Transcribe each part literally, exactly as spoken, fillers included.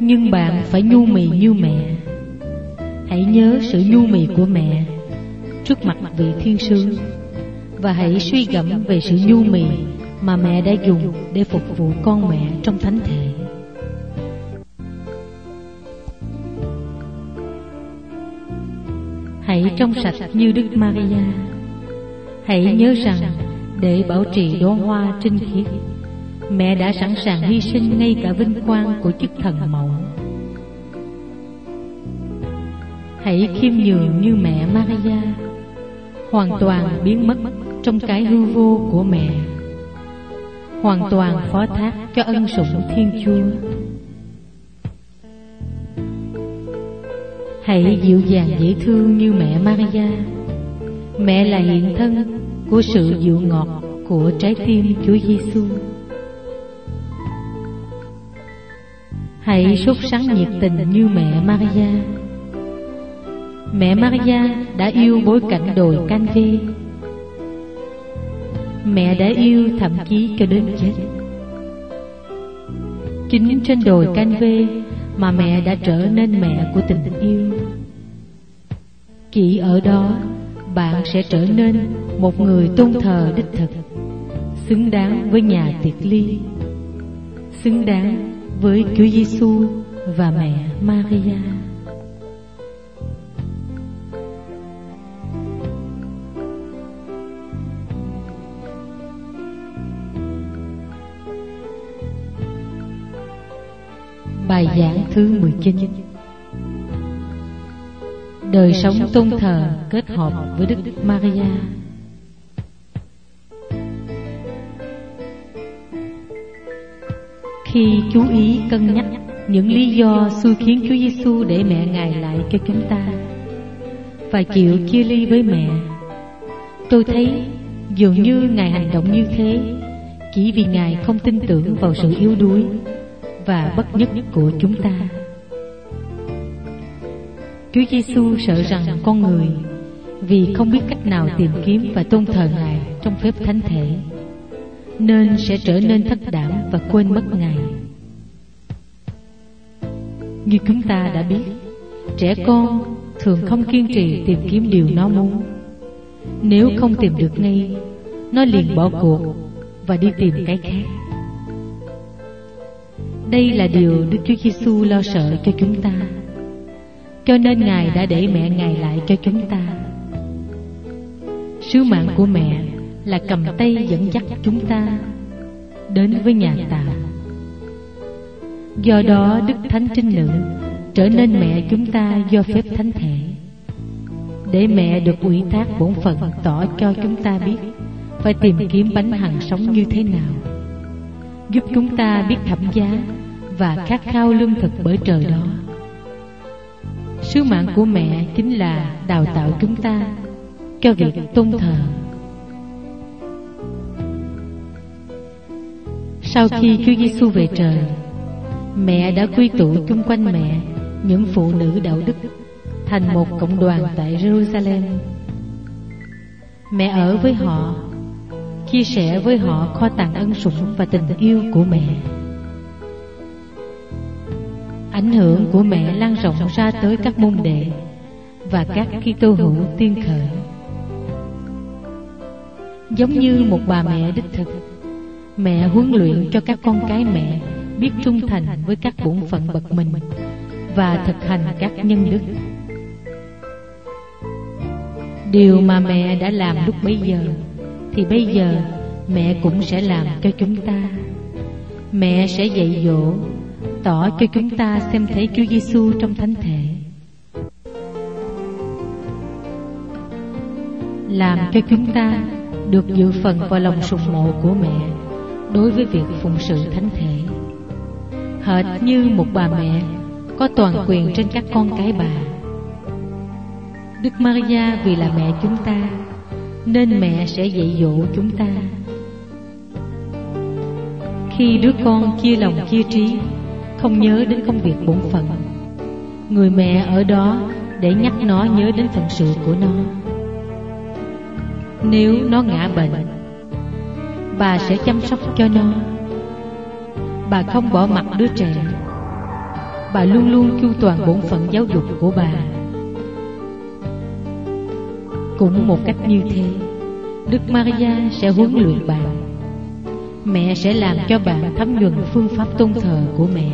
nhưng bạn phải nhu mì như mẹ. Hãy nhớ sự nhu mì của mẹ trước mặt vị thiên sứ, và hãy suy gẫm về sự nhu mì mà mẹ đã dùng để phục vụ con mẹ trong thánh thể. Hãy trong sạch như Đức Maria. Hãy nhớ rằng để bảo trì đóa hoa trinh khiết, mẹ đã sẵn sàng hy sinh ngay cả vinh quang của chức thần mẫu. Hãy khiêm nhường như mẹ Maria, hoàn toàn biến mất trong cái hư vô của mẹ, hoàn toàn phó thác cho ân sủng Thiên Chúa. Hãy dịu dàng dễ thương như mẹ Maria. Mẹ là hiện thân của sự dịu ngọt của trái tim Chúa Giêsu. Hãy sốt sắng nhiệt tình như mẹ Maria. Mẹ Maria đã yêu bối cảnh đồi Can-vê. Mẹ đã yêu thậm chí cho đến chết. Chính trên đồi Can-vê mà mẹ đã trở nên mẹ của tình yêu. Chỉ ở đó bạn sẽ trở nên một người tôn thờ đích thực, xứng đáng với nhà tiệc ly, xứng đáng với Chúa Giêsu và mẹ Maria. Bài giảng thứ mười chín. Đời sống tôn thờ kết hợp với Đức Maria. Khi chú ý cân nhắc những lý do xui khiến Chúa Giêsu để mẹ Ngài lại cho chúng ta và chịu chia ly với mẹ, tôi thấy dường như Ngài hành động như thế chỉ vì Ngài không tin tưởng vào sự yếu đuối và bất nhất của chúng ta. Chúa Giêsu sợ rằng con người vì không biết cách nào tìm kiếm và tôn thờ Ngài trong phép thánh thể, nên sẽ trở nên thất đảm và quên mất Ngài. Như chúng ta đã biết, trẻ con thường không kiên trì tìm kiếm điều nó muốn. Nếu không tìm được ngay, nó liền bỏ cuộc và đi tìm cái khác. Đây là điều Đức Chúa Giêsu lo sợ cho chúng ta, cho nên Ngài đã để mẹ Ngài lại cho chúng ta. Sứ mạng của mẹ là cầm tay dẫn dắt chúng ta đến với nhà tạo. Do đó Đức Thánh Trinh Nữ trở nên mẹ chúng ta do phép thánh thể, để mẹ được ủy thác bổn phận tỏ cho chúng ta biết phải tìm kiếm bánh hằng sống như thế nào, giúp chúng ta biết thẩm giá và khát khao lương thực bởi trời đó. Sứ mạng của mẹ chính là đào tạo chúng ta cho việc tôn thờ. Sau khi Chúa Giêsu về trời, mẹ đã quy tụ chung quanh mẹ những phụ nữ đạo đức thành một cộng đoàn tại Jerusalem. Mẹ ở với họ, chia sẻ với họ kho tàng ân sủng và tình yêu của mẹ. Ảnh hưởng của mẹ lan rộng ra tới các môn đệ và các Kitô hữu tiên khởi. Giống như một bà mẹ đích thực, mẹ huấn luyện cho các con cái mẹ biết trung thành với các bổn phận bậc mình và thực hành các nhân đức. Điều mà mẹ đã làm lúc bấy giờ thì bây giờ mẹ cũng sẽ làm cho chúng ta. Mẹ sẽ dạy dỗ, tỏ cho chúng ta xem thấy Chúa Giêsu trong thánh thể, làm cho chúng ta được dự phần vào lòng sùng mộ của mẹ đối với việc phụng sự thánh thể, hệt như một bà mẹ có toàn quyền trên các con cái bà. Đức Maria vì là mẹ chúng ta, nên mẹ sẽ dạy dỗ chúng ta. Khi đứa con chia lòng chia trí, không nhớ đến công việc bổn phận, người mẹ ở đó để nhắc nó nhớ đến phận sự của nó. Nếu nó ngã bệnh, bà sẽ chăm sóc cho nó. Bà không bỏ mặc đứa trẻ. bà luôn luôn chu toàn bổn phận giáo dục của bà. Cũng một cách như thế, Đức Maria sẽ huấn luyện bạn. Mẹ sẽ làm cho bạn thấm nhuần phương pháp tôn thờ của mẹ.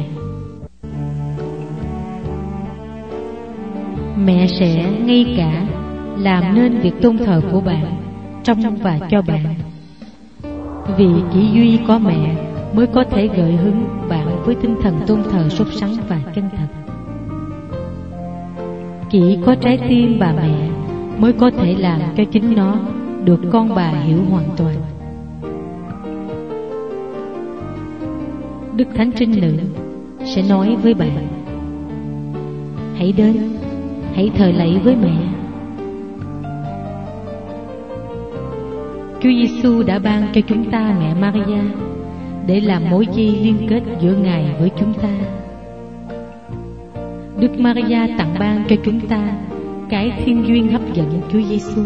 Mẹ sẽ ngay cả làm nên việc tôn thờ của bạn, trong và cho bạn. Vì chỉ duy có mẹ mới có thể gợi hứng bạn với tinh thần tôn thờ sốt sắng và chân thật. Chỉ có trái tim bà mẹ mới có thể làm cho chính nó được con bà hiểu hoàn toàn. Đức Thánh Trinh Nữ sẽ nói với bạn: hãy đến, hãy thờ lạy với mẹ. Chúa Giêsu đã ban cho chúng ta mẹ Maria để làm mối dây liên kết giữa Ngài với chúng ta. Đức Maria tặng ban cho chúng ta cái thiên duyên hấp dẫn Chúa Giêsu.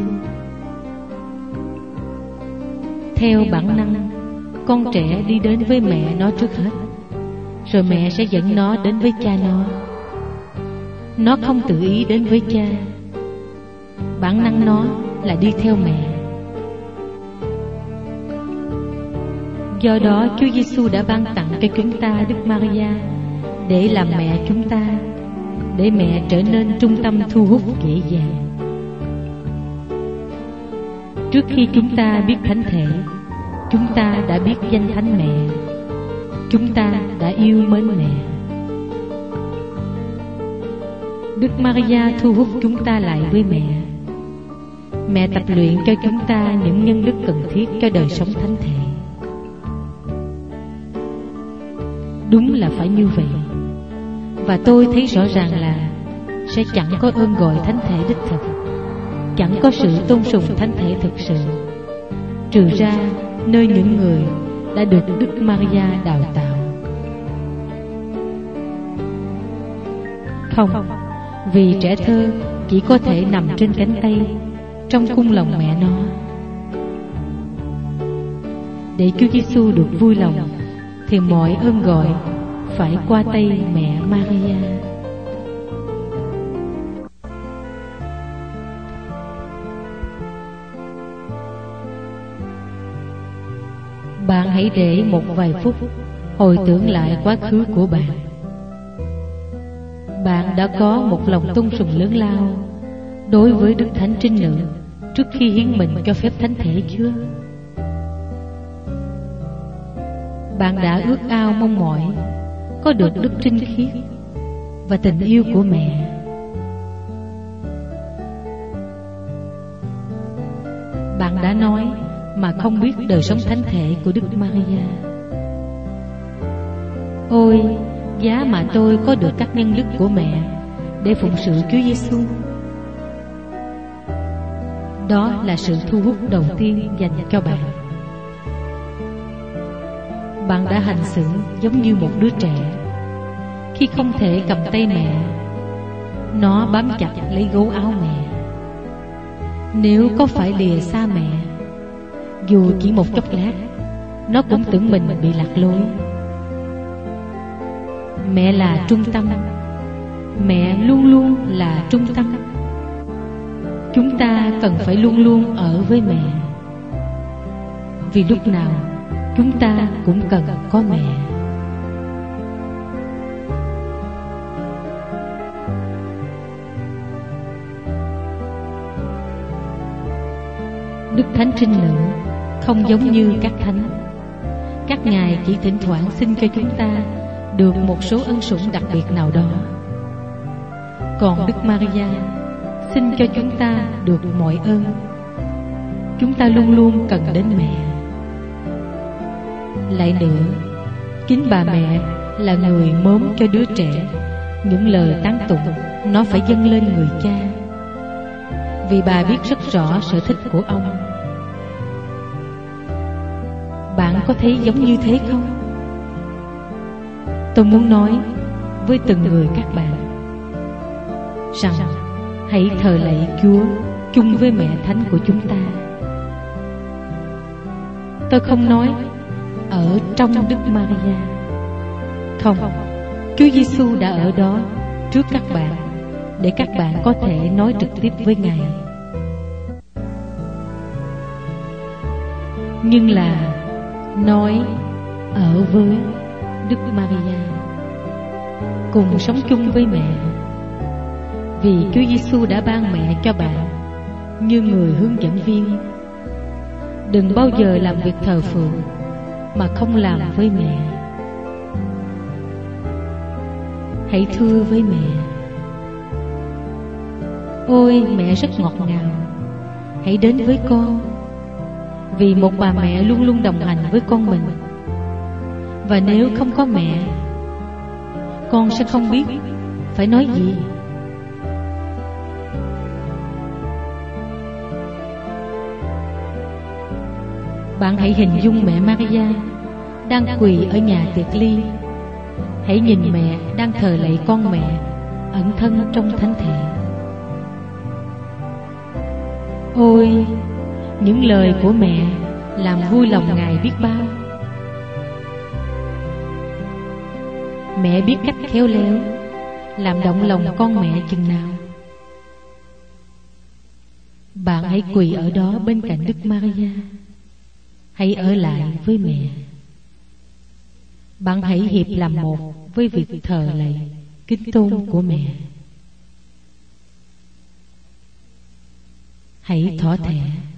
Theo bản năng, con trẻ đi đến với mẹ nó trước hết, rồi mẹ sẽ dẫn nó đến với cha nó. Nó không tự ý đến với cha. Bản năng nó là đi theo mẹ. Do đó Chúa Giêsu đã ban tặng cho chúng ta Đức Maria để làm mẹ chúng ta, để mẹ trở nên trung tâm thu hút dễ dàng. Trước khi chúng ta biết thánh thể, chúng ta đã biết danh thánh mẹ. Chúng ta đã yêu mến mẹ. Đức Maria thu hút chúng ta lại với mẹ. Mẹ tập luyện cho chúng ta những nhân đức cần thiết cho đời sống thánh thể. Đúng là phải như vậy. Và tôi thấy rõ ràng là sẽ chẳng có ơn gọi thánh thể đích thực, chẳng có sự tôn sùng thánh thể thực sự, trừ ra nơi những người đã được Đức Maria đào tạo. Không, vì trẻ thơ chỉ có thể nằm trên cánh tay, trong cung lòng mẹ nó. Để Chúa Giêsu được vui lòng thì mọi ơn gọi phải qua tay mẹ Maria. Bạn hãy để một vài phút hồi tưởng lại quá khứ của bạn. Bạn đã có một lòng tôn sùng lớn lao đối với Đức Thánh Trinh Nữ trước khi hiến mình cho phép thánh thể chưa? Bạn đã ước ao mong mỏi có được đức trinh khiết và tình yêu của mẹ. Bạn đã nói mà không biết đời sống thánh thể của Đức Maria. Ôi, giá mà tôi có được các nhân đức của mẹ để phụng sự Chúa Giêsu. Đó là sự thu hút đầu tiên dành cho bạn. Bạn đã hành xử giống như một đứa trẻ. Khi không thể cầm tay mẹ, nó bám chặt lấy gấu áo mẹ. Nếu có phải lìa xa mẹ, dù chỉ một chốc lát, nó cũng tưởng mình bị lạc lối. Mẹ là trung tâm. Mẹ luôn luôn là trung tâm. Chúng ta cần phải luôn luôn ở với mẹ, vì lúc nào chúng ta cũng cần có mẹ. Đức Thánh Trinh Nữ không giống như các thánh. Các ngài chỉ thỉnh thoảng xin cho chúng ta được một số ân sủng đặc biệt nào đó. Còn Đức Maria xin cho chúng ta được mọi ơn. Chúng ta luôn luôn cần đến mẹ. Lại nữa, chính bà mẹ là người mớm cho đứa trẻ những lời tán tụng nó phải dâng lên người cha, vì bà biết rất rõ sở thích của ông. Bạn có thấy giống như thế không? Tôi muốn nói với từng người các bạn rằng hãy thờ lạy Chúa chung với mẹ thánh của chúng ta. Tôi không nói ở trong Đức Maria. Không, Chúa Giêsu đã ở đó trước các bạn để các bạn có thể nói trực tiếp với Ngài. Nhưng là nói ở với Đức Maria, cùng sống chung với mẹ, vì Chúa Giêsu đã ban mẹ cho bạn như người hướng dẫn viên. Đừng bao giờ làm việc thờ phượng mà không làm với mẹ. Hãy thưa với mẹ: ôi mẹ rất ngọt ngào, hãy đến với con. Vì một bà mẹ luôn luôn đồng hành với con mình, và nếu không có mẹ, con sẽ không biết phải nói gì. Bạn hãy hình dung mẹ Maria đang quỳ ở nhà tiệc ly. Hãy nhìn mẹ đang thờ lạy con mẹ ẩn thân trong thánh thể. Ôi, những lời của mẹ làm vui lòng Ngài biết bao. Mẹ biết cách khéo léo làm động lòng con mẹ chừng nào. Bạn hãy quỳ ở đó bên cạnh Đức Maria. Hãy ở lại với mẹ. Bạn hãy hiệp làm một với việc thờ lạy kính tôn của mẹ. Hãy thỏ thẻ: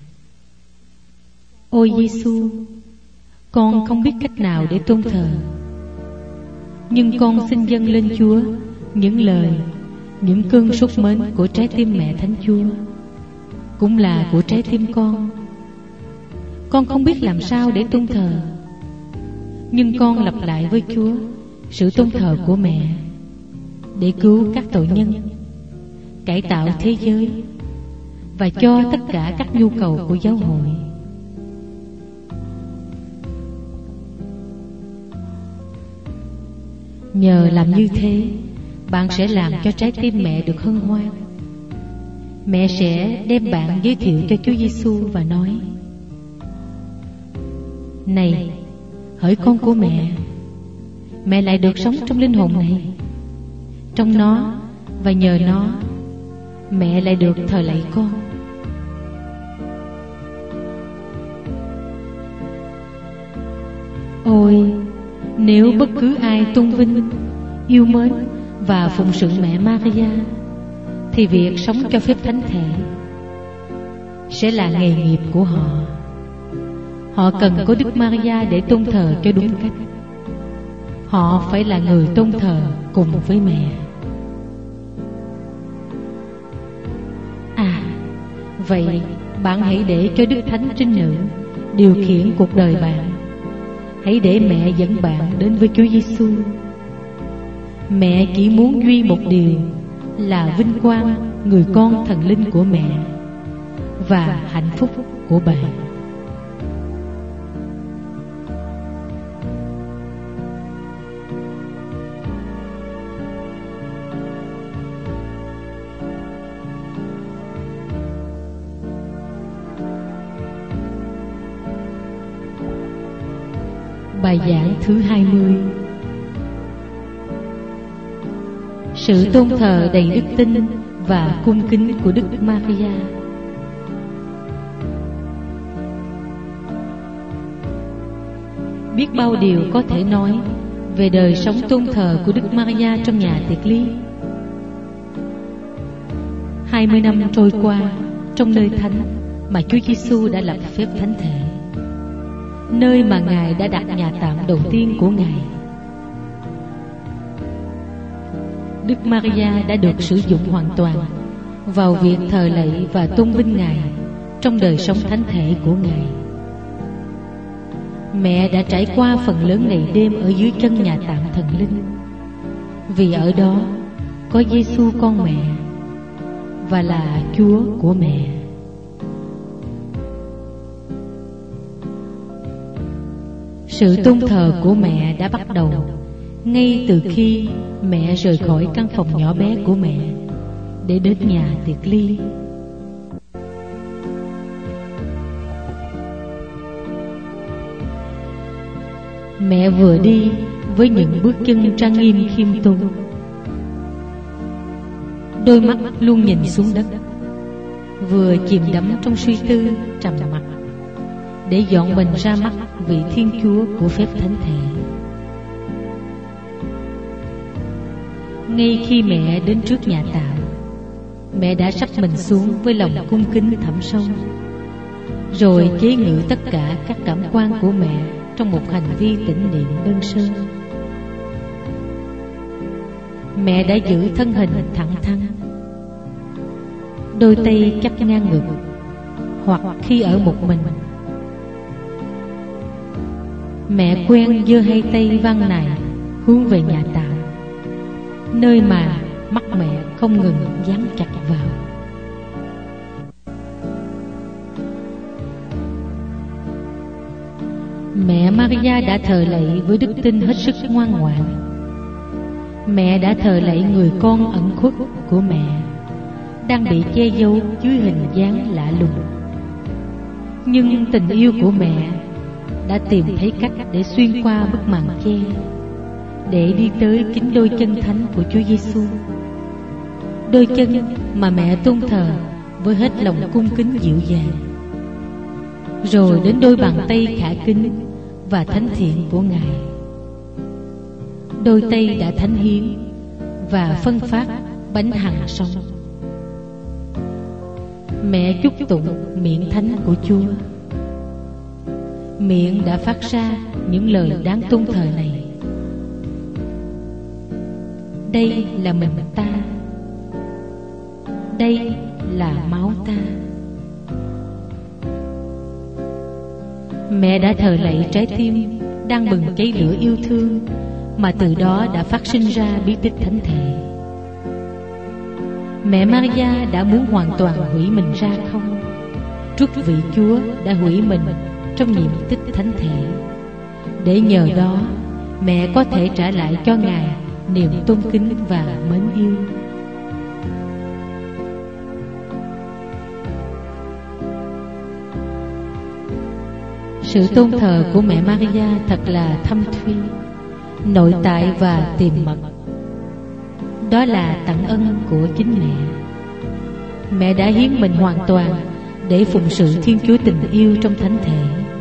ôi Giêsu, con không biết cách nào để tôn thờ, nhưng con xin dâng lên Chúa những lời, những cơn sốt mến của trái tim mẹ Thánh Chúa, cũng là của trái tim con. Con không biết làm sao để tôn thờ, nhưng con lặp lại với Chúa sự tôn thờ của mẹ để cứu các tội nhân, cải tạo thế giới và cho tất cả các nhu cầu của giáo hội. Nhờ làm như thế, bạn sẽ làm cho trái tim mẹ được hân hoan. Mẹ sẽ đem bạn giới thiệu cho Chúa Giêsu và nói: này, hỡi con của mẹ, mẹ lại được sống trong linh hồn này. Trong nó và nhờ nó, mẹ lại được thờ lạy con. Ôi, nếu bất cứ ai tôn vinh, yêu mến và phụng sự mẹ Maria, thì việc sống cho phép thánh thể sẽ là nghề nghiệp của họ. Họ cần có Đức Maria để tôn thờ cho đúng cách. Họ phải là người tôn thờ cùng với mẹ. À, vậy bạn hãy để cho Đức Thánh Trinh Nữ điều khiển cuộc đời bạn. Hãy để mẹ dẫn bạn đến với Chúa Giêsu. Mẹ chỉ muốn duy một điều là vinh quang người con thần linh của mẹ và hạnh phúc của bạn. Bài giảng thứ hai mươi: sự tôn thờ đầy đức tin và cung kính của Đức Maria. Biết bao điều có thể nói về đời sống tôn thờ của Đức Maria trong nhà tiệc ly. Hai mươi năm trôi qua trong nơi thánh mà Chúa Giêsu đã lập phép thánh thể, nơi mà Ngài đã đặt nhà tạm đầu tiên của Ngài. Đức Maria đã được sử dụng hoàn toàn vào việc thờ lạy và tôn vinh Ngài trong đời sống thánh thể của Ngài. Mẹ đã trải qua phần lớn ngày đêm ở dưới chân nhà tạm thần linh, vì ở đó có Giêsu con mẹ và là Chúa của mẹ. Sự tôn thờ của mẹ đã bắt đầu ngay từ khi mẹ rời khỏi căn phòng nhỏ bé của mẹ để đến nhà tiệc ly. Mẹ vừa đi với những bước chân trang nghiêm khiêm tốn. Đôi mắt luôn nhìn xuống đất, vừa chìm đắm trong suy tư trầm mặc, để dọn mình ra mắt vị Thiên Chúa của phép thánh thể. Ngay khi mẹ đến trước nhà tạo, mẹ đã sắp mình xuống với lòng cung kính thẳm sâu, rồi chế ngự tất cả các cảm quan của mẹ trong một hành vi tĩnh niệm đơn sơ. Mẹ đã giữ thân hình thẳng thắn, đôi tay chắp ngang ngực, hoặc khi ở một mình, mẹ quen giơ hai tay văng nài hướng về nhà tạo, nơi mà mắt mẹ không ngừng dán chặt vào. Mẹ Maria đã thờ lạy với đức tin hết sức ngoan ngoãn. Mẹ đã thờ lạy người con ẩn khuất của mẹ, đang bị che giấu dưới hình dáng lạ lùng. Nhưng tình yêu của mẹ đã tìm thấy cách để xuyên qua bức màn che, để đi tới chính đôi chân thánh của Chúa Giêsu, đôi chân mà mẹ tôn thờ với hết lòng cung kính dịu dàng, rồi đến đôi bàn tay khả kính và thánh thiện của Ngài, đôi tay đã thánh hiến và phân phát bánh hằng sống. Mẹ chúc tụng miệng thánh của Chúa. Miệng đã phát ra những lời đáng tôn thờ này: đây là mình ta, đây là máu ta. Mẹ đã thờ lạy trái tim đang bừng cháy lửa yêu thương, mà từ đó đã phát sinh ra bí tích thánh thể. Mẹ Maria đã muốn hoàn toàn hủy mình ra không, trước vị Chúa đã hủy mình trong nhiệm tích thánh thể, để nhờ đó mẹ có thể trả lại cho Ngài niềm tôn kính và mến yêu. Sự tôn thờ của mẹ Maria thật là thâm thúy, nội tại và tiềm mật. Đó là tặng ân của chính mẹ. Mẹ đã hiến mình hoàn toàn để phụng sự Thiên Chúa tình yêu trong thánh thể.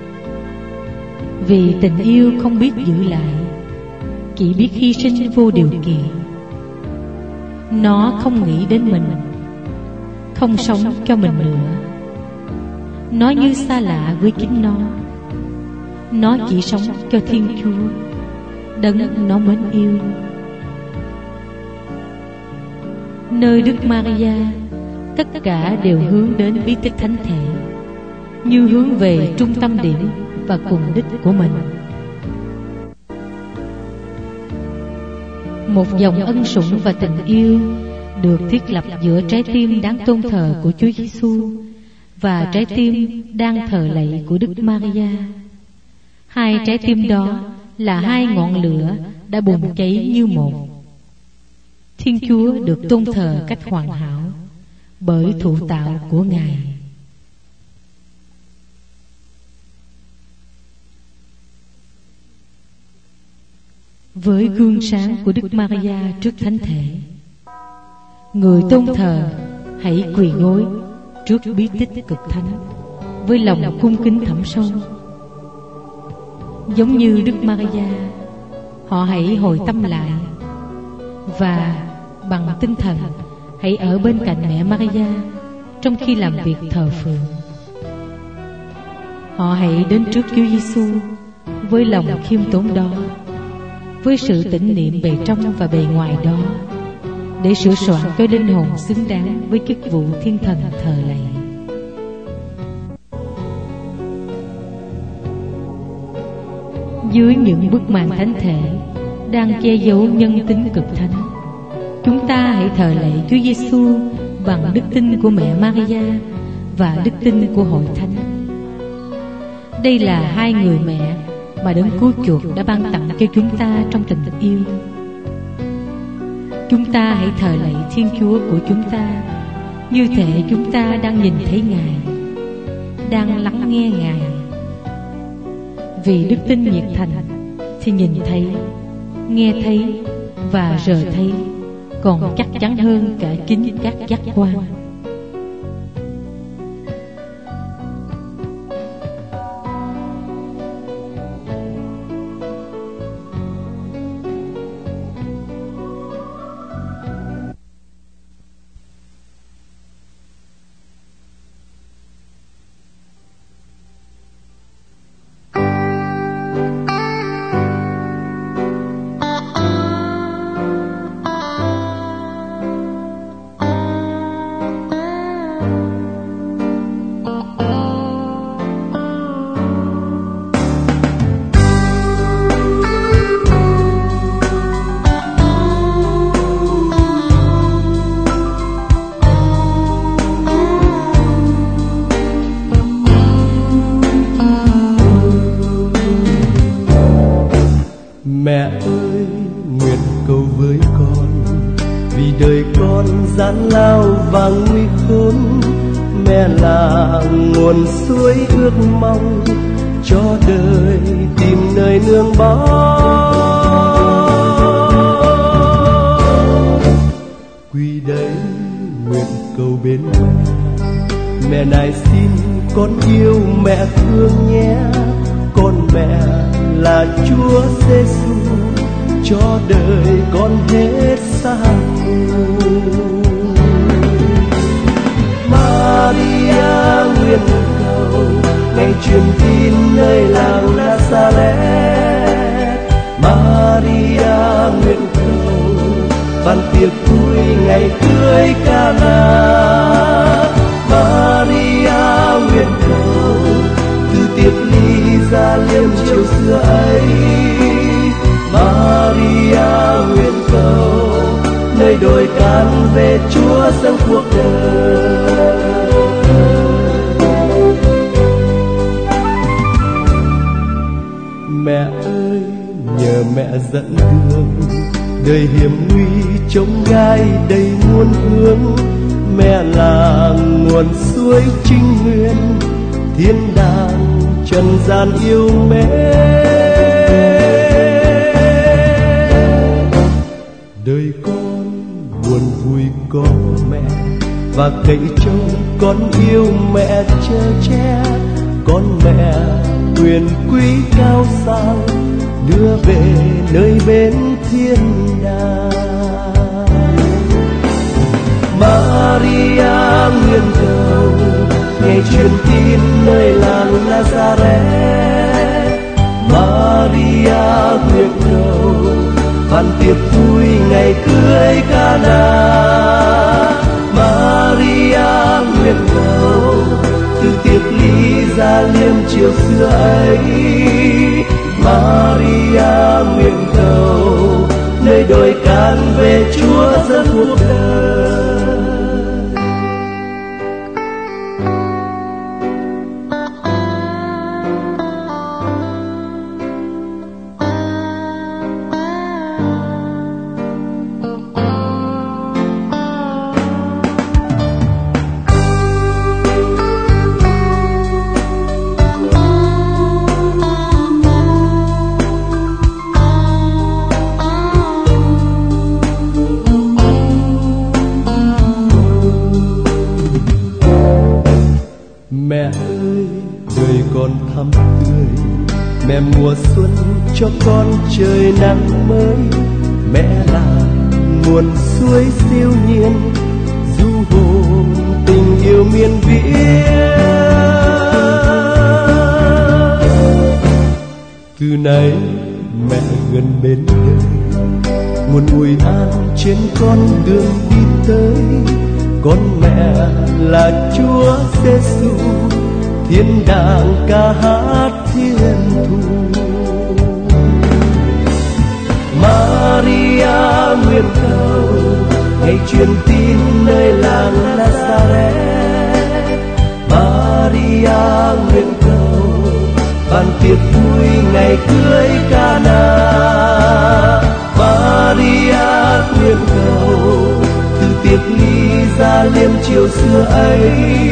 Vì tình yêu không biết giữ lại, chỉ biết hy sinh vô điều kiện. Nó không nghĩ đến mình, không sống cho mình nữa. Nó như xa lạ với chính nó. Nó chỉ sống cho Thiên Chúa, đấng nó mến yêu. Nơi Đức Maria, tất cả đều hướng đến bí tích thánh thể, như hướng về trung tâm điểm và cùng đích của mình. Một dòng ân sủng và tình yêu được thiết lập giữa trái tim đáng tôn thờ của Chúa Giêsu và trái tim đang thờ lạy của Đức Maria. Hai trái tim đó là hai ngọn lửa đã bùng cháy như một. Thiên Chúa được tôn thờ cách hoàn hảo bởi thụ tạo của Ngài. Với gương sáng của Đức Maria trước thánh thể, người tôn thờ hãy quỳ gối trước bí tích cực thánh với lòng cung kính thẳm sâu. Giống như Đức Maria, họ hãy hồi tâm lại và bằng tinh thần hãy ở bên cạnh mẹ Maria trong khi làm việc thờ phượng. Họ hãy đến trước Chúa Giêsu với lòng khiêm tốn đó, với sự tĩnh niệm bề trong và bề ngoài đó, để sửa soạn cho linh hồn xứng đáng với chức vụ thiên thần thờ lạy. Dưới những bức màn thánh thể đang che giấu nhân tính cực thánh, chúng ta hãy thờ lạy Chúa Giêsu bằng đức tin của mẹ Maria và đức tin của hội thánh. Đây là hai người mẹ mà đấng cứu chuộc đã ban tặng cho chúng ta trong tình yêu. Chúng ta hãy thờ lạy Thiên Chúa của chúng ta, như thể chúng ta đang nhìn thấy Ngài, đang lắng nghe Ngài. Vì đức tin nhiệt thành thì nhìn thấy, nghe thấy và rờ thấy còn chắc chắn hơn cả chính các giác quan. Mẹ ơi, nguyện cầu với con, vì đời con gian lao và nguy khốn. Mẹ là nguồn suối ước mong cho đời tìm nơi nương bóng. Quy đấy nguyện cầu bên mẹ, mẹ này xin con yêu mẹ thương nhé. Con mẹ là Chúa Giêsu, cho đời con hết xa thù. Maria nguyện cầu ngày truyền tin nơi làng Nazareth. Maria nguyện cầu ban tiệc vui ngày cưới Cana. Maria nguyện cầu từ tiệc ly ra liêm chiều xưa ấy. Maria nguyện cầu nơi đồi can về Chúa dâng cuộc đời. Mẹ ơi, nhờ mẹ dẫn đường, đời hiểm nguy trông gai đầy muôn hướng. Mẹ là nguồn suối trinh nguyên, thiên đàng trần gian yêu mến. Đời con buồn vui có mẹ, và cậy trông con yêu mẹ chở che. Con mẹ quyền quý cao sang, đưa về nơi bên thiên đàng. Maria nguyện cầu ngày truyền tin nơi làng Nazareth. Maria nguyện cầu ban tiệc vui ngày cưới Cana. Maria nguyện cầu từ tiệc ly ra liêm chiều xưa ấy. Maria nguyện cầu nơi đồi can về Chúa dâng cuộc đời. Mẹ ơi, đời con thắm tươi, mẹ mùa xuân cho con trời nắng mới. Mẹ là nguồn suối siêu nhiên, du hồn tình yêu miên viễn. Từ nay mẹ gần bên đời, nguồn ủi an trên con đường đi tới. Con mẹ là Chúa Giêsu, thiên đàng ca hát thiên thu. Maria nguyện cầu ngày truyền tin nơi làng Nazareth. Maria nguyện cầu ban tiệc vui ngày cưới Cana. Maria nguyện cầu từ tiệc ly ra liêm chiều xưa ấy.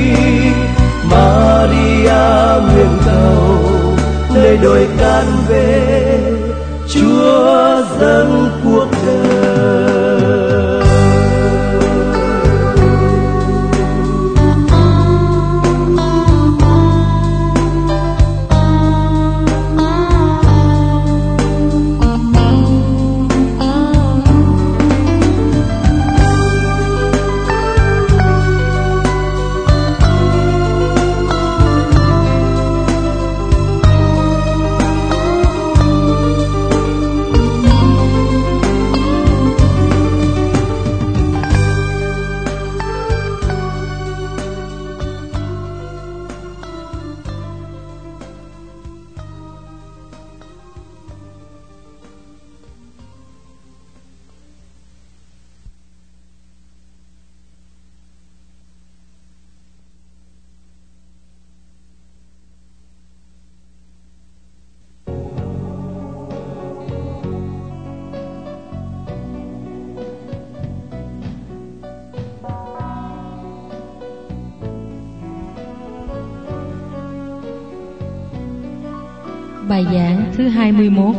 Maria nguyện cầu nơi đồi can về Chúa dâng Bài giảng thứ hai mươi mốt.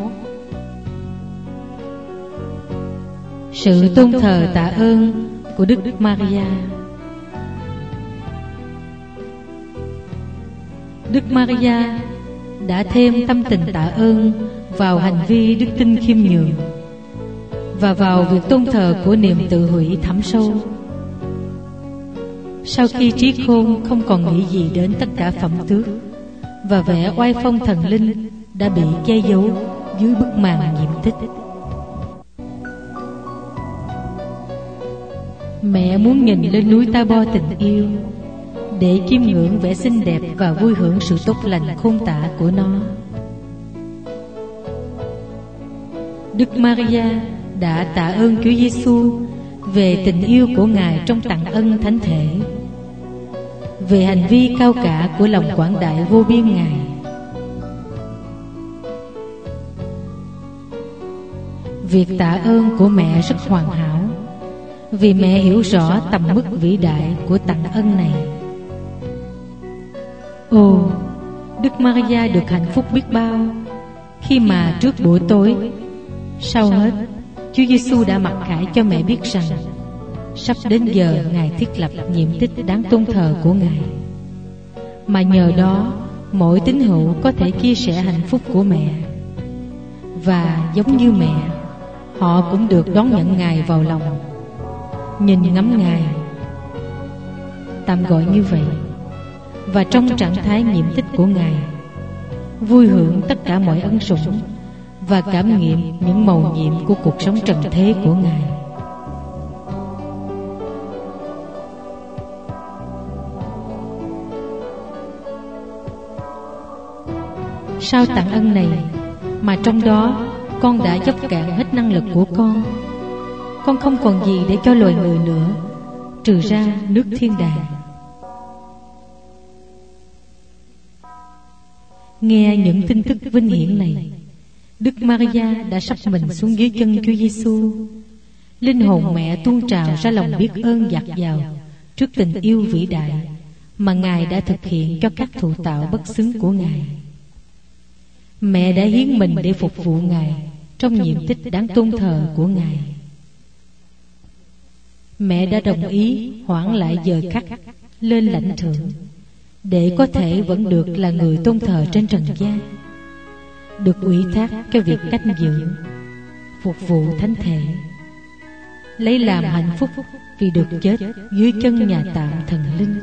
Sự tôn thờ tạ ơn của Đức Maria. Đức Maria đã thêm tâm tình tạ ơn vào hành vi đức tin khiêm nhường và vào việc tôn thờ của niềm tự hủy thẳm sâu. Sau khi trí khôn không còn nghĩ gì đến tất cả phẩm tước và vẻ oai phong thần linh đã bị che giấu dưới bức màn nhiệm tích, mẹ muốn nhìn lên núi Ta-bo tình yêu để chiêm ngưỡng vẻ xinh đẹp và vui hưởng sự tốt lành khôn tả của nó. Đức Maria đã tạ ơn Chúa Giêsu về tình yêu của Ngài trong tặng ân thánh thể, về hành vi cao cả của lòng quảng đại vô biên Ngài. Việc tạ ơn của mẹ rất hoàn hảo, vì mẹ hiểu rõ tầm mức vĩ đại của tặng ân này. Ồ, Đức Maria được hạnh phúc biết bao khi mà trước buổi tối, sau hết, Chúa Giêsu đã mặc khải cho mẹ biết rằng sắp đến giờ Ngài thiết lập nhiệm tích đáng tôn thờ của Ngài, mà nhờ đó mỗi tín hữu có thể chia sẻ hạnh phúc của mẹ, và giống như mẹ, họ cũng được đón nhận Ngài vào lòng, nhìn ngắm Ngài, tạm gọi như vậy, và trong trạng thái nhiệm tích của Ngài, vui hưởng tất cả mọi ân sủng và cảm nghiệm những mầu nhiệm của cuộc sống trần thế của Ngài. Sau tặng ân này, mà trong đó con đã dốc cạn hết năng lực của con, con không còn gì để cho loài người nữa, trừ ra nước thiên đàng. Nghe những tin tức vinh hiển này, Đức Maria đã sắp mình xuống dưới chân Chúa Giêsu. Linh hồn mẹ tuôn trào ra lòng biết ơn dạt dào trước tình yêu vĩ đại mà Ngài đã thực hiện cho các thụ tạo bất xứng của Ngài. Mẹ đã hiến mình để phục vụ Ngài trong nhiệm tích đáng tôn thờ của Ngài. Mẹ đã đồng ý hoãn lại giờ khắc lên lãnh thượng để có thể vẫn được là người tôn thờ trên trần gian, được ủy thác cho việc canh giữ, phục vụ thánh thể, lấy làm hạnh phúc vì được chết dưới chân nhà tạm thần linh.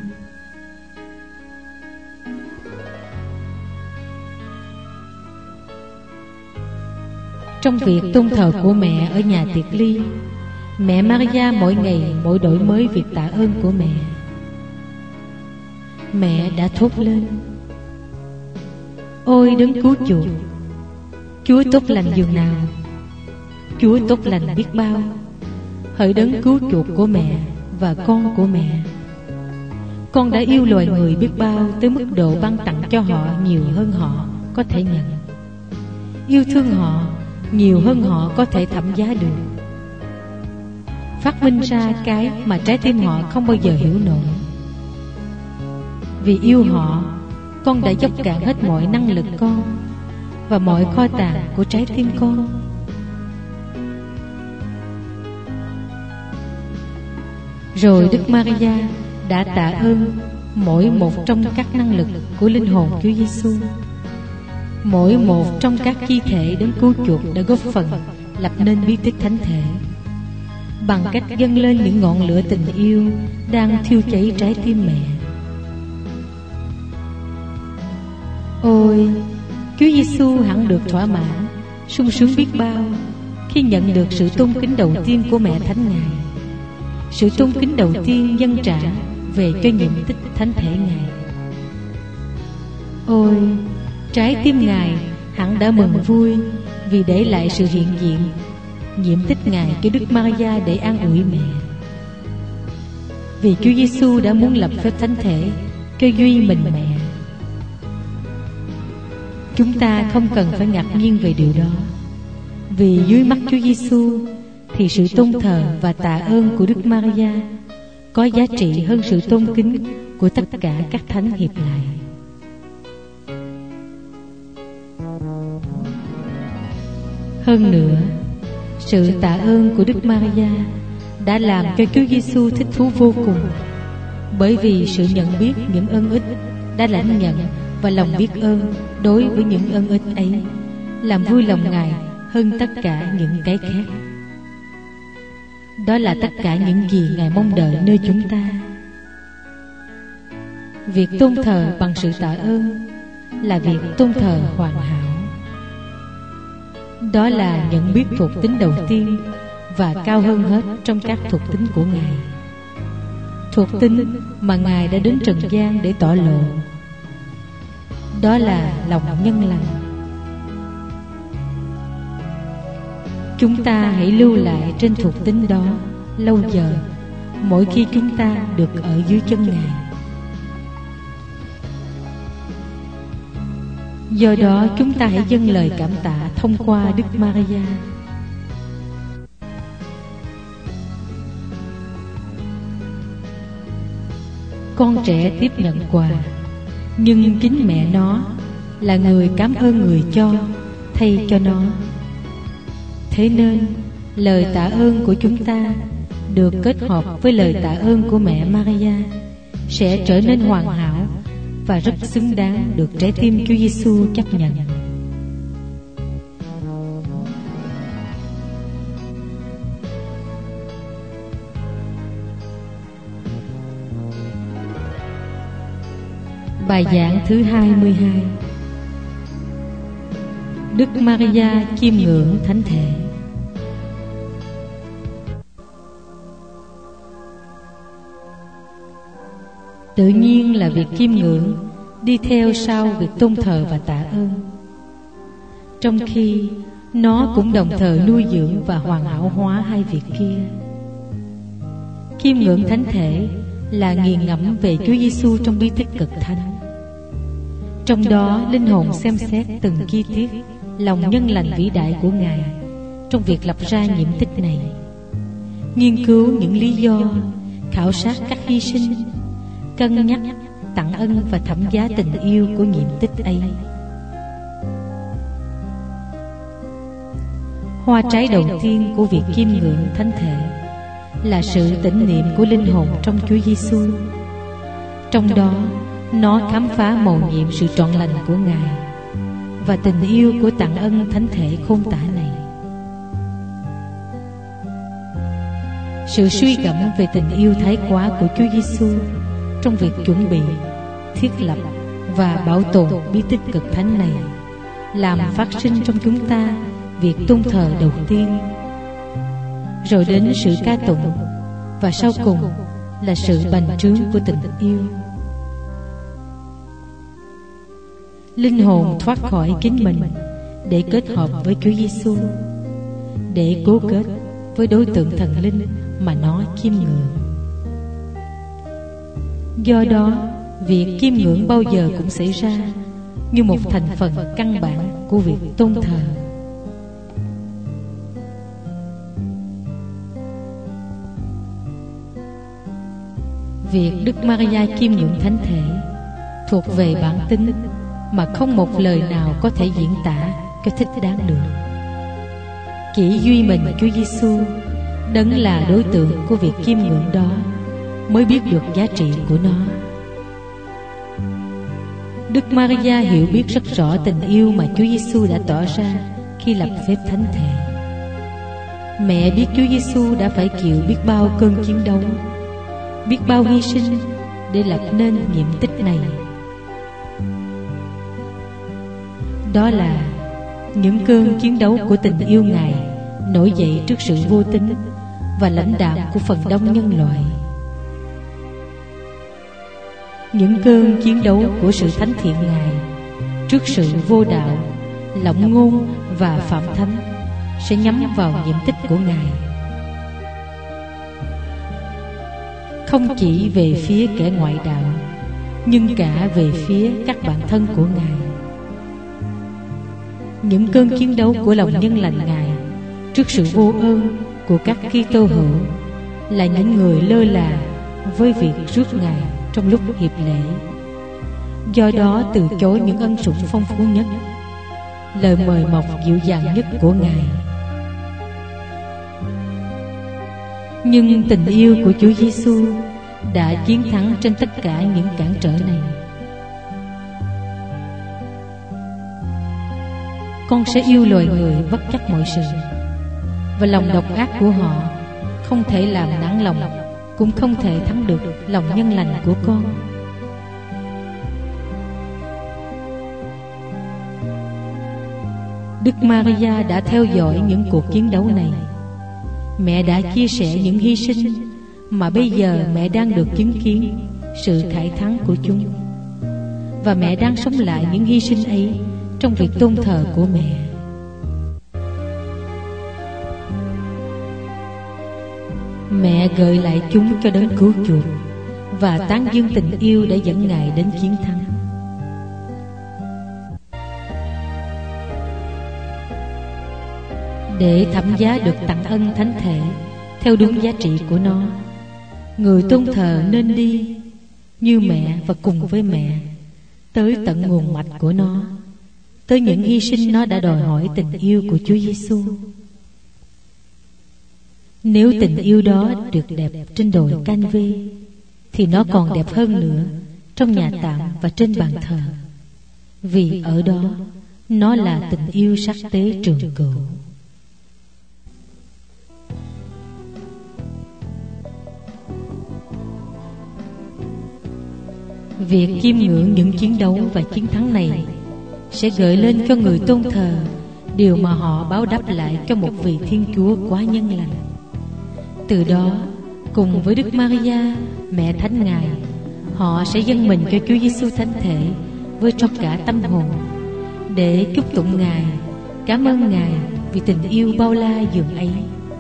Trong việc tôn thờ của mẹ ở nhà tiệc ly, mẹ Maria mỗi ngày mỗi đổi mới việc tạ ơn của mẹ. Mẹ đã thốt lên: Ôi đấng cứu chuộc, Chúa tốt lành dường nào, Chúa tốt lành biết bao, hỡi đấng cứu chuộc của mẹ và con của mẹ. Con đã yêu loài người biết bao tới mức độ ban tặng cho họ nhiều hơn họ có thể nhận, yêu thương họ nhiều hơn họ có thể thẩm giá được, phát minh ra cái mà trái tim họ không bao giờ hiểu nổi. Vì yêu họ, con đã dốc cạn hết mọi năng lực con và mọi kho tàng của trái tim con. Rồi Đức Maria đã tạ ơn mỗi một trong các năng lực của linh hồn Chúa Giêsu. Mỗi một trong các chi thể đến cứu chuộc đã góp phần lập nên bí tích thánh thể, bằng cách dâng lên những ngọn lửa tình yêu đang thiêu cháy trái tim mẹ. Ôi, Chúa Giêsu hẳn được thỏa mãn, sung sướng biết bao khi nhận được sự tôn kính đầu tiên của mẹ thánh Ngài, sự tôn kính đầu tiên dâng trả về cho nhiệm tích thánh thể Ngài. Ôi, trái tim Ngài hẳn đã mừng vui vì để lại sự hiện diện nhiệm tích Ngài cho Đức Maria để an ủi mẹ. Vì Chúa Giêsu đã muốn lập phép thánh thể cho duy mình mẹ. Chúng ta không cần phải ngạc nhiên về điều đó, vì dưới mắt Chúa Giêsu thì sự tôn thờ và tạ ơn của Đức Maria có giá trị hơn sự tôn kính của tất cả các thánh hiệp lại. Hơn nữa, sự tạ ơn của Đức Maria đã làm cho Chúa Giêsu thích thú vô cùng, bởi vì sự nhận biết những ân ích đã lãnh nhận và lòng biết ơn đối với những ân ích ấy làm vui lòng Ngài hơn tất cả những cái khác. Đó là tất cả những gì Ngài mong đợi nơi chúng ta. Việc tôn thờ bằng sự tạ ơn là việc tôn thờ hoàn hảo. Đó là nhận biết thuộc tính đầu tiên và cao hơn hết trong các thuộc tính của Ngài, thuộc tính mà Ngài đã đến trần gian để tỏ lộ. Đó là lòng nhân lành. Chúng ta hãy lưu lại trên thuộc tính đó lâu giờ mỗi khi chúng ta được ở dưới chân Ngài. Do đó chúng ta hãy dâng lời cảm tạ thông qua Đức Maria. Con trẻ tiếp nhận quà, nhưng chính mẹ nó là người cảm ơn người cho thay cho nó. Thế nên lời tạ ơn của chúng ta được kết hợp với lời tạ ơn của mẹ Maria sẽ trở nên hoàn hảo và rất xứng đáng được trái tim Chúa Giêsu chấp nhận. Bài giảng thứ hai mươi hai. Đức Maria chiêm ngưỡng Thánh Thể. Tự nhiên là việc chiêm ngưỡng đi theo sau việc tôn thờ và tạ ơn, trong khi nó cũng đồng thời nuôi dưỡng và hoàn hảo hóa hai việc kia. Chiêm ngưỡng Thánh Thể là nghiền ngẫm về Chúa Giêsu trong bí tích cực thánh. Trong đó linh hồn xem xét từng chi tiết lòng nhân lành vĩ đại của Ngài trong việc lập ra nhiễm tích này, nghiên cứu những lý do, khảo sát các hy sinh, cân nhắc, tặng ân và thẩm giá tình yêu của nhiễm tích ấy. Hoa trái đầu tiên của việc chiêm ngưỡng Thánh Thể là sự tĩnh niệm của linh hồn trong Chúa Giêsu. Trong đó, nó khám phá mầu nhiệm sự trọn lành của Ngài và tình yêu của tặng ân Thánh Thể khôn tả này. Sự suy gẫm về tình yêu thái quá của Chúa Giêsu trong việc chuẩn bị, thiết lập và bảo tồn bí tích cực thánh này làm phát sinh trong chúng ta việc tôn thờ đầu tiên, rồi đến sự ca tụng, và sau cùng là sự bành trướng của tình yêu. Linh hồn thoát khỏi chính mình để kết hợp với Chúa Giêsu, để cố kết với đối tượng thần linh mà nó chiêm ngưỡng. Do đó, việc chiêm ngưỡng bao giờ cũng xảy ra như một thành phần căn bản của việc tôn thờ. Việc Đức Maria chiêm ngưỡng Thánh Thể thuộc về bản tính mà không một lời nào có thể diễn tả cho thích đáng được. Chỉ duy mình Chúa Giêsu, đấng là đối tượng của việc chiêm ngưỡng đó, mới biết được giá trị của nó. Đức Maria hiểu biết rất rõ tình yêu mà Chúa Giêsu đã tỏ ra khi lập phép Thánh Thể. Mẹ biết Chúa Giêsu đã phải chịu biết bao cơn chiến đấu, biết bao hy sinh để lập nên nhiệm tích này. Đó là những cơn chiến đấu của tình yêu Ngài nổi dậy trước sự vô tín và lãnh đạm của phần đông nhân loại. Những cơn chiến đấu của sự thánh thiện Ngài trước sự vô đạo, lộng ngôn và phạm thánh sẽ nhắm vào nhiệm tích của Ngài, không chỉ về phía kẻ ngoại đạo, nhưng cả về phía các bạn thân của Ngài. Những cơn chiến đấu của lòng nhân lành Ngài trước sự vô ơn của các Kitô hữu là những người lơ là với việc rước Ngài trong lúc hiệp lễ, do đó từ chối những ân sủng phong phú nhất, lời mời mọc dịu dàng nhất của Ngài. Nhưng tình yêu của Chúa Giêsu đã chiến thắng trên tất cả những cản trở này. Con sẽ yêu loài người bất chấp mọi sự, và lòng độc ác của họ không thể làm nản lòng, cũng không thể thắng được lòng nhân lành của con. Đức Maria đã theo dõi những cuộc chiến đấu này. Mẹ đã chia sẻ những hy sinh mà bây giờ mẹ đang được chứng kiến sự thải thắng của chúng, và mẹ đang sống lại những hy sinh ấy trong việc tôn thờ của mẹ. Mẹ gợi lại chúng cho đấng cứu chuộc và tán dương tình yêu đã dẫn Ngài đến chiến thắng. Để thẩm giá được tặng ân thánh thể theo đúng giá trị của nó, người tôn thờ nên đi như mẹ và cùng với mẹ tới tận nguồn mạch của nó, tới những hy sinh nó đã đòi hỏi tình yêu của Chúa Giêsu. Nếu tình yêu đó được đẹp trên đồi Can Vê, thì nó còn đẹp hơn nữa trong nhà tạm và trên bàn thờ, vì ở đó nó là tình yêu sắc tế trường cửu. Việc chiêm ngưỡng những chiến đấu và chiến thắng này sẽ gợi lên cho người tôn thờ điều mà họ báo đáp lại cho một vị Thiên Chúa quá nhân lành. Từ đó, cùng với Đức Maria, mẹ Thánh Ngài, họ sẽ dâng mình cho Chúa Giêsu thánh thể với tất cả tâm hồn, để chúc tụng Ngài, cảm ơn Ngài vì tình yêu bao la dường ấy.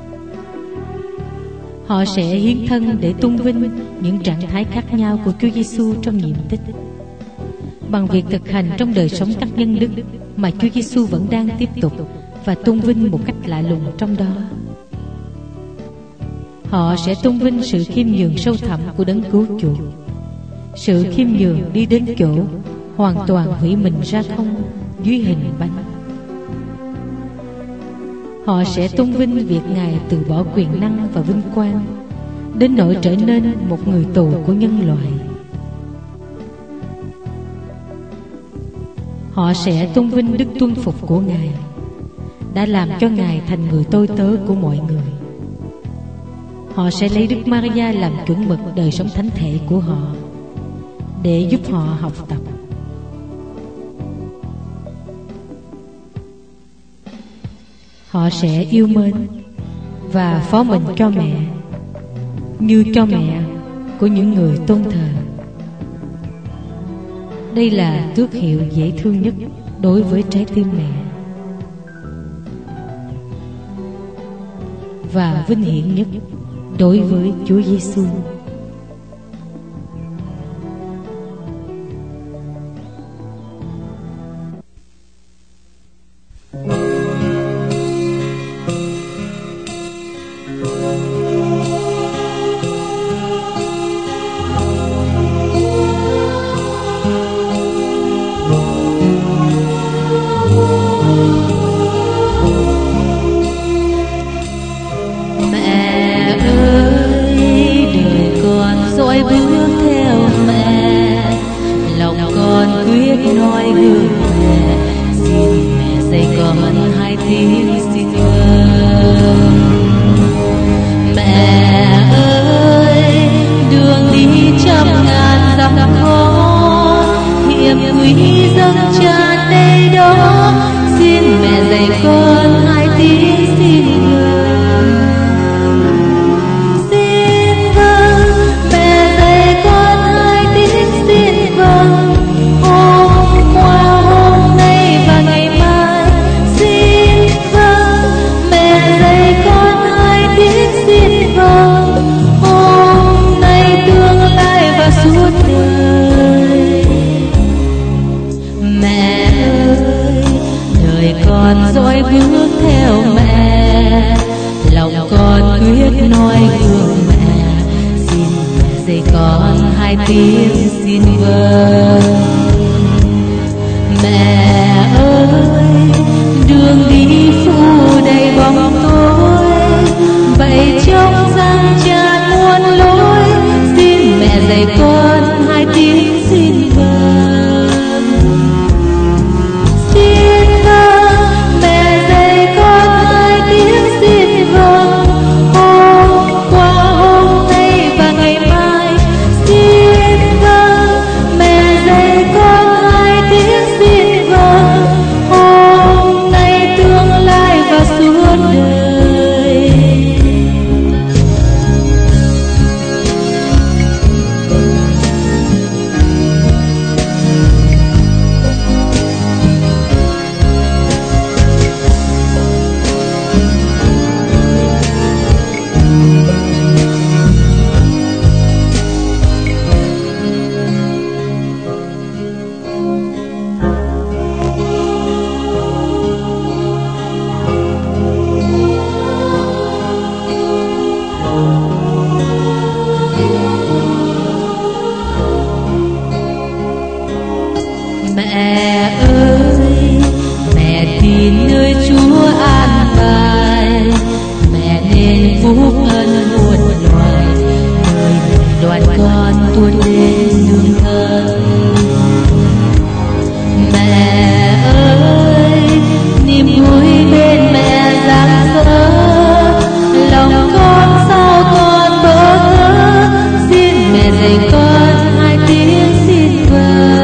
Họ sẽ hiến thân để tôn vinh những trạng thái khác nhau của Chúa Giêsu trong nhiệm tích, bằng việc thực hành trong đời sống các nhân đức mà Chúa Giêsu vẫn đang tiếp tục và tôn vinh một cách lạ lùng trong đó. Họ sẽ tôn vinh sự khiêm nhường sâu thẳm của đấng cứu chuộc, sự khiêm nhường đi đến chỗ hoàn toàn hủy mình ra không dưới hình bánh. Họ sẽ tôn vinh việc Ngài từ bỏ quyền năng và vinh quang đến nỗi trở nên một người tù của nhân loại. Họ sẽ tôn vinh đức tuân phục của Ngài đã làm cho Ngài thành người tôi tớ của mọi người. Họ sẽ lấy Đức Maria làm chuẩn mực đời sống thánh thể của họ, để giúp họ học tập. Họ sẽ yêu mến và phó mình cho mẹ như cho mẹ của những người tôn thờ. Đây là tước hiệu dễ thương nhất đối với trái tim mẹ, và vinh hiển nhất đối với Chúa Giêsu. Mẹ ơi, đường đi phủ đầy bóng tối, vậy trong gian tràn muôn lối, xin mẹ dạy con hai tiếng xin vâng. Xin vâng, mẹ dạy con hai tiếng xin vâng. Hôm qua, hôm nay và ngày mai, xin vâng, mẹ dạy con hai tiếng xin vâng. Hôm nay, tương lai và suốt đời. Mẹ ơi, mẹ tin nơi Chúa an bài, mẹ nên phúc ân muôn loài, mời mẹ đoàn con tuôn lên nương thân. Mẹ ơi, niềm vui bên mẹ rạng rỡ, lòng con sao con bỡ ngỡ, xin mẹ dạy con hai tiếng xin vâng.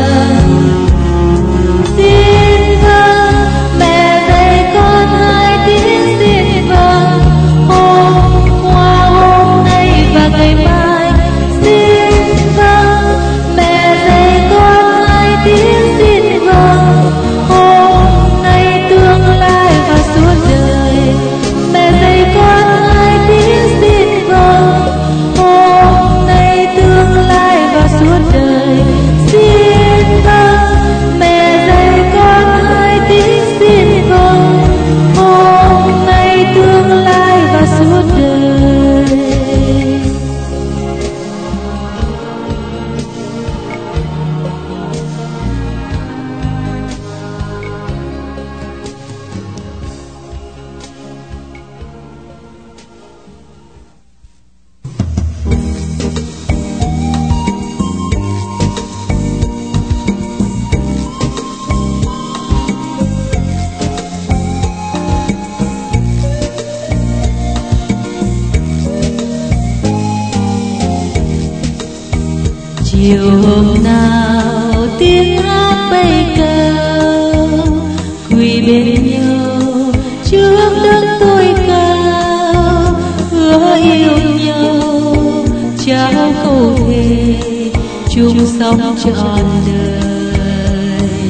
Chiều hôm nào tiếng hát bay cao, quỳ bên nhau trước đất tôi cao, hứa yêu nhau trao câu thề chung sống trọn đời.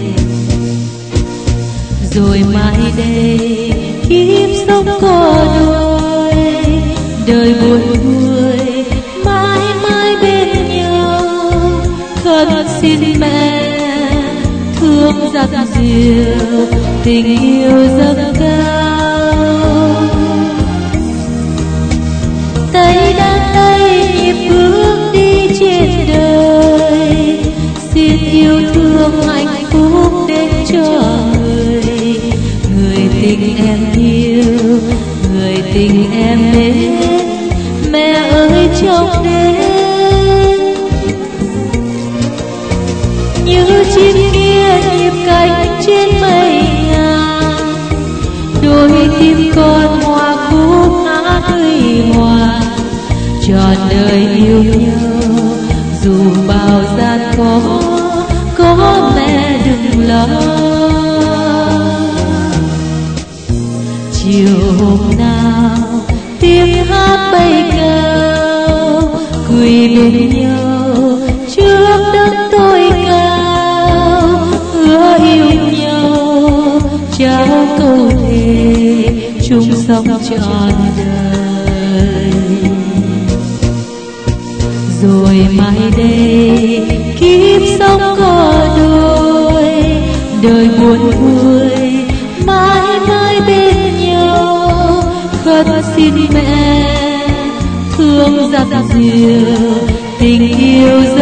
Rồi mai đây kiếp sống có đôi, đời buồn vui mãi mãi bên nhau. Khấn xin mẹ thương dắt dìu tình yêu dâng cao. Tay đang tay nhịp bước đi trên đời, xin yêu thương hạnh phúc đến cho người. Người tình em yêu, người tình em mến, mẹ ơi trong đêm như chim kia nhịp cánh trên mây ngàn. Đôi tim con hòa khúc hát huy hoàng, trọn đời yêu nhau dù bao gian khó, có mẹ đừng lo. Chiều hôm nào tiếng hát bay cao, quỳ bên nhau trước đất tôi cao, hứa yêu nhau trao câu thề chung sống trọn đời. Rồi mai đây kiếp sống có đôi, đời buồn vui mãi mãi bên nhau. Khấn xin mẹ thương dắt dìu tình yêu